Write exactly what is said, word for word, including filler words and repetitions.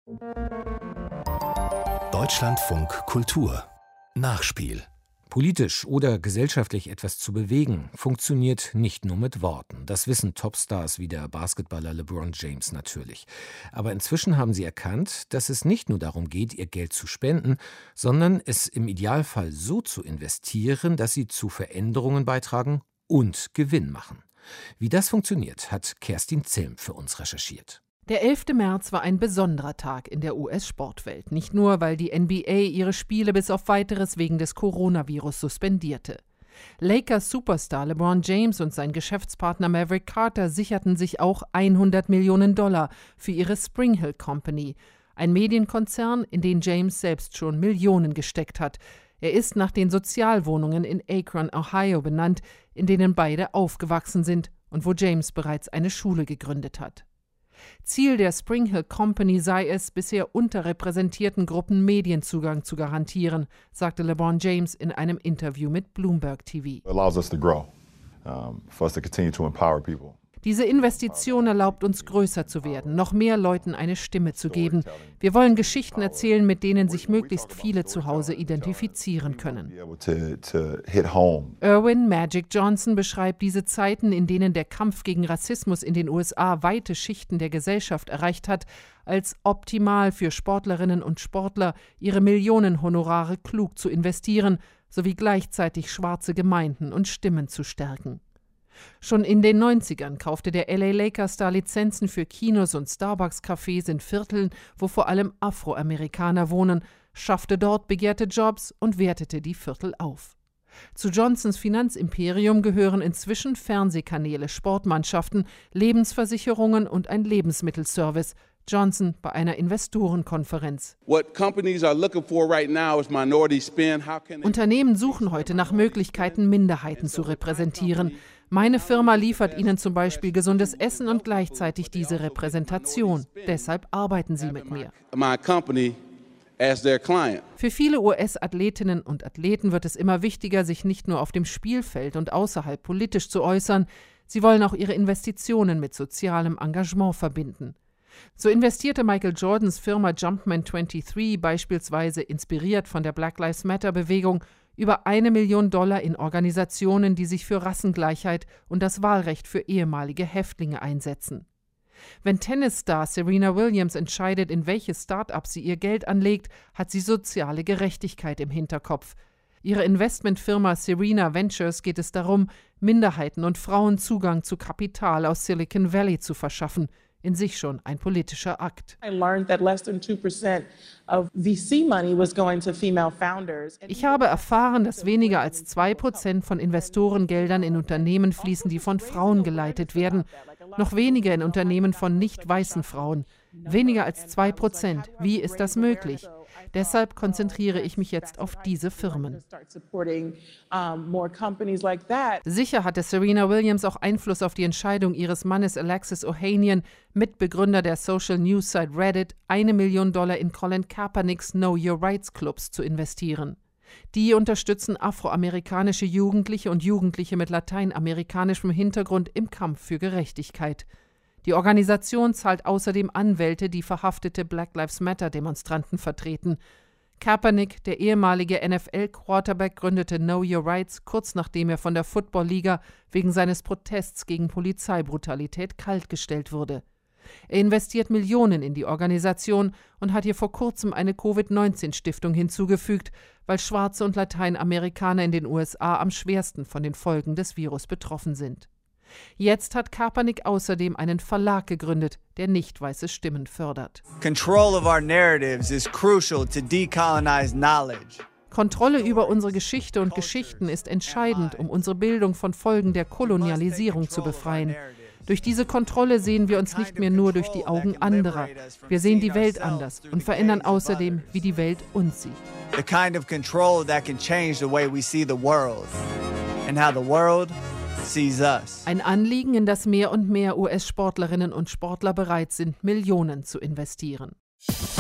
Deutschlandfunk Kultur Nachspiel. Politisch oder gesellschaftlich etwas zu bewegen, funktioniert nicht nur mit Worten. Das wissen Topstars wie der Basketballer LeBron James natürlich. Aber inzwischen haben sie erkannt, dass es nicht nur darum geht, ihr Geld zu spenden, sondern es im Idealfall so zu investieren, dass sie zu Veränderungen beitragen und Gewinn machen. Wie das funktioniert, hat Kerstin Zilm für uns recherchiert. Der elfte März war ein besonderer Tag in der U S-Sportwelt. Nicht nur, weil die N B A ihre Spiele bis auf Weiteres wegen des Coronavirus suspendierte. Lakers-Superstar LeBron James und sein Geschäftspartner Maverick Carter sicherten sich auch hundert Millionen Dollar für ihre Spring Hill Company, ein Medienkonzern, in den James selbst schon Millionen gesteckt hat. Er ist nach den Sozialwohnungen in Akron, Ohio benannt, in denen beide aufgewachsen sind und wo James bereits eine Schule gegründet hat. Ziel der Spring Hill Company sei es, bisher unterrepräsentierten Gruppen Medienzugang zu garantieren, sagte LeBron James in einem Interview mit Bloomberg T V. It allows us to grow, um, for us to continue to empower people. Diese Investition erlaubt uns, größer zu werden, noch mehr Leuten eine Stimme zu geben. Wir wollen Geschichten erzählen, mit denen sich möglichst viele zu Hause identifizieren können. Erwin Magic Johnson beschreibt diese Zeiten, in denen der Kampf gegen Rassismus in den U S A weite Schichten der Gesellschaft erreicht hat, als optimal für Sportlerinnen und Sportler, ihre Millionenhonorare klug zu investieren, sowie gleichzeitig schwarze Gemeinden und Stimmen zu stärken. Schon in den neunzigern kaufte der L A Lakers-Star Lizenzen für Kinos und Starbucks-Cafés in Vierteln, wo vor allem Afroamerikaner wohnen, schaffte dort begehrte Jobs und wertete die Viertel auf. Zu Johnsons Finanzimperium gehören inzwischen Fernsehkanäle, Sportmannschaften, Lebensversicherungen und ein Lebensmittelservice. Johnson bei einer Investorenkonferenz. Unternehmen suchen heute nach Möglichkeiten, Minderheiten zu repräsentieren. Meine Firma liefert ihnen zum Beispiel gesundes Essen und gleichzeitig diese Repräsentation. Deshalb arbeiten sie mit mir. Für viele U S-Athletinnen und Athleten wird es immer wichtiger, sich nicht nur auf dem Spielfeld und außerhalb politisch zu äußern. Sie wollen auch ihre Investitionen mit sozialem Engagement verbinden. So investierte Michael Jordans Firma Jumpman dreiundzwanzig beispielsweise, inspiriert von der Black Lives Matter-Bewegung, über eine Million Dollar in Organisationen, die sich für Rassengleichheit und das Wahlrecht für ehemalige Häftlinge einsetzen. Wenn Tennisstar Serena Williams entscheidet, in welche Start-ups sie ihr Geld anlegt, hat sie soziale Gerechtigkeit im Hinterkopf. Ihre Investmentfirma Serena Ventures geht es darum, Minderheiten und Frauen Zugang zu Kapital aus Silicon Valley zu verschaffen. In sich schon ein politischer Akt. Ich habe erfahren, dass weniger als zwei Prozent von Investorengeldern in Unternehmen fließen, die von Frauen geleitet werden, noch weniger in Unternehmen von nicht weißen Frauen. Weniger als zwei Prozent. Wie ist das möglich? Deshalb konzentriere ich mich jetzt auf diese Firmen. Sicher hatte Serena Williams auch Einfluss auf die Entscheidung ihres Mannes Alexis Ohanian, Mitbegründer der Social News Site Reddit, eine Million Dollar in Colin Kaepernicks Know Your Rights Clubs zu investieren. Die unterstützen afroamerikanische Jugendliche und Jugendliche mit lateinamerikanischem Hintergrund im Kampf für Gerechtigkeit. Die Organisation zahlt außerdem Anwälte, die verhaftete Black Lives Matter-Demonstranten vertreten. Kaepernick, der ehemalige N F L-Quarterback, gründete Know Your Rights, kurz nachdem er von der Football-Liga wegen seines Protests gegen Polizeibrutalität kaltgestellt wurde. Er investiert Millionen in die Organisation und hat ihr vor kurzem eine Covid neunzehn Stiftung hinzugefügt, weil Schwarze und Lateinamerikaner in den U S A am schwersten von den Folgen des Virus betroffen sind. Jetzt hat Kaepernick außerdem einen Verlag gegründet, der nicht weiße Stimmen fördert. Control of our narratives is crucial to decolonize knowledge. Kontrolle über unsere Geschichte und Geschichten ist entscheidend, um unsere Bildung von Folgen der Kolonialisierung zu befreien. Durch diese Kontrolle sehen wir uns nicht mehr nur durch die Augen anderer. Wir sehen die Welt anders und verändern außerdem, wie die Welt uns sieht. The kind of control that can change the way we see the world and how the world sees us. Ein Anliegen, in das mehr und mehr U S-Sportlerinnen und Sportler bereit sind, Millionen zu investieren.